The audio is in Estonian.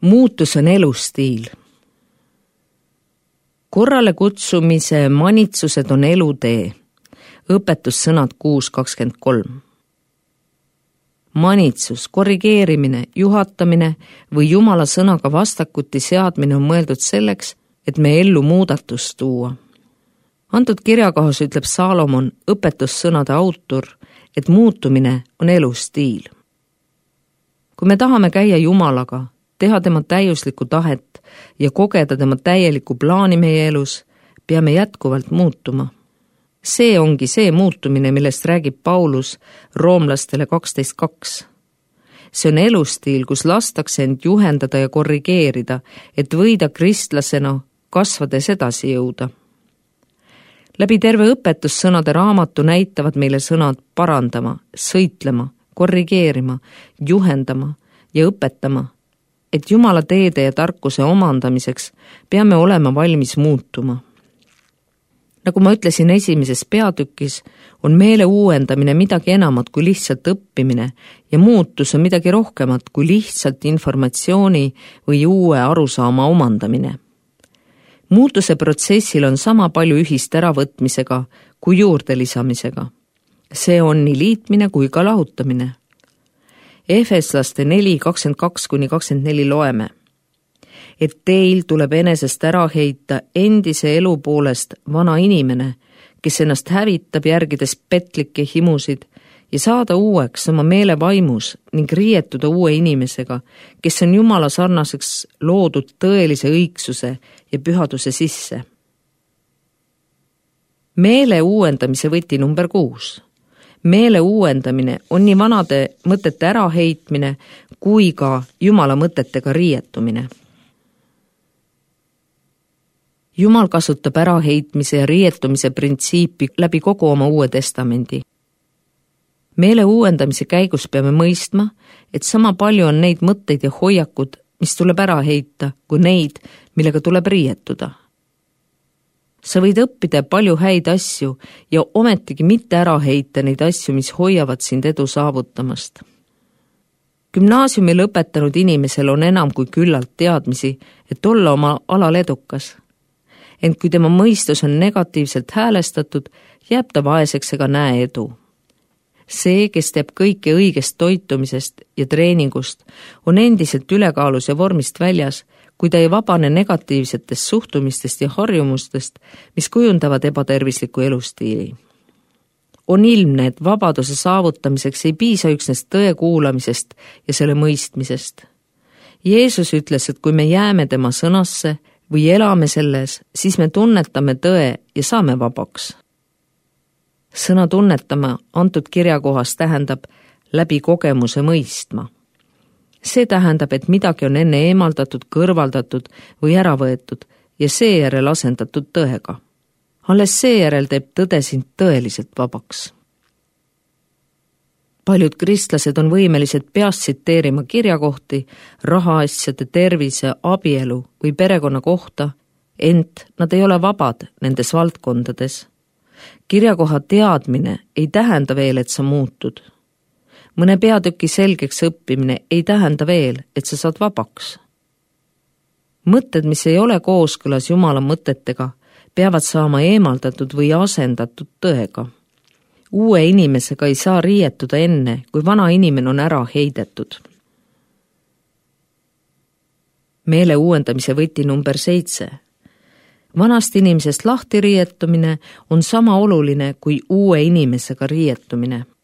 Muutus on elustiil. Korrale kutsumise manitsused on elutee. Õpetussõnad 6.23. Manitsus, korrigeerimine, juhatamine või Jumala sõnaga vastakuti seadmine on mõeldud selleks, et me ellu muudatust tuua. Antud kirjakohas ütleb Saalomon, õpetussõnade autor, et muutumine on elustiil. Kui me tahame käia Jumalaga, teha tema täiuslikku tahet ja kogeda tema täielikku plaani meie elus, peame jätkuvalt muutuma. See ongi see muutumine, millest räägib Paulus roomlastele 12.2. See on elustiil, kus lastakse end juhendada ja korrigeerida, et võida kristlasena kasvades edasi jõuda. Läbi terve õpetussõnade raamatu näitavad meile sõnad parandama, sõitlema, korrigeerima, juhendama ja õpetama, et Jumala teede ja tarkuse omandamiseks peame olema valmis muutuma. Nagu ma ütlesin esimeses peatükis, on meele uuendamine midagi enamat kui lihtsalt õppimine ja muutus on midagi rohkemat kui lihtsalt informatsiooni või uue arusaama omandamine. Muutuse protsessil on sama palju ühist äravõtmisega kui juurde lisamisega. See on nii liitmine kui ka lahutamine. Efeslaste 4.22-24 loeme, et teil tuleb enesest ära heita endise elu poolest vana inimene, kes ennast hävitab järgides petlikke himusid ja saada uueks oma meele vaimus ning riietuda uue inimesega, kes on Jumala sarnaseks loodud tõelise õigsuse ja pühaduse sisse. Meele uuendamise võti number 6. Meele uuendamine on nii vanade mõtete äraheitmine kui ka Jumala mõtetega riietumine. Jumal kasutab äraheitmise ja riietumise printsiipi läbi kogu oma Uue Testamendi. Meele uuendamise käigus peame mõistma, et sama palju on neid mõtteid ja hoiakud, mis tuleb ära heita, kui neid, millega tuleb riietuda. Sa võid õppida palju häid asju ja ometigi mitte ära heita neid asju, mis hoiavad sind edu saavutamast. Gümnaasiumi lõpetanud inimesel on enam kui küllalt teadmisi, et olla oma alal edukas. Ent kui tema mõistus on negatiivselt häälestatud, jääb ta vaeseks ega näe edu. See, kes teeb kõike õigest toitumisest ja treeningust, on endiselt ülekaalus ja vormist väljas, kui ta ei vabane negatiivsetest suhtumistest ja harjumustest, mis kujundavad ebatervisliku elustiili. On ilmne, et vabaduse saavutamiseks ei piisa üksnes tõe kuulamisest ja selle mõistmisest. Jeesus ütles, et kui me jääme tema sõnasse või elame selles, siis me tunnetame tõe ja saame vabaks. Sõna tunnetama antud kirjakohas tähendab läbi kogemuse mõistma. See tähendab, et midagi on enne eemaldatud, kõrvaldatud või ära võetud ja seejärel asendatud tõega. Alles seejärel teeb tõde sind tõeliselt vabaks. Paljud kristlased on võimelised peast tsiteerima kirjakohti, rahaasjade, tervise, abielu või perekonna kohta, ent nad ei ole vabad nendes valdkondades. Kirjakoha teadmine ei tähenda veel, et sa muutud. Mõne peatüki selgeks õppimine ei tähenda veel, et sa saad vabaks. Mõtted, mis ei ole kooskõlas Jumala mõtetega, peavad saama eemaldatud või asendatud tõega. Uue inimesega ei saa riietuda enne, kui vana inimene on ära heidetud. Meele uuendamise võti number 7. Vanast inimesest lahti riietumine on sama oluline kui uue inimesega riietumine.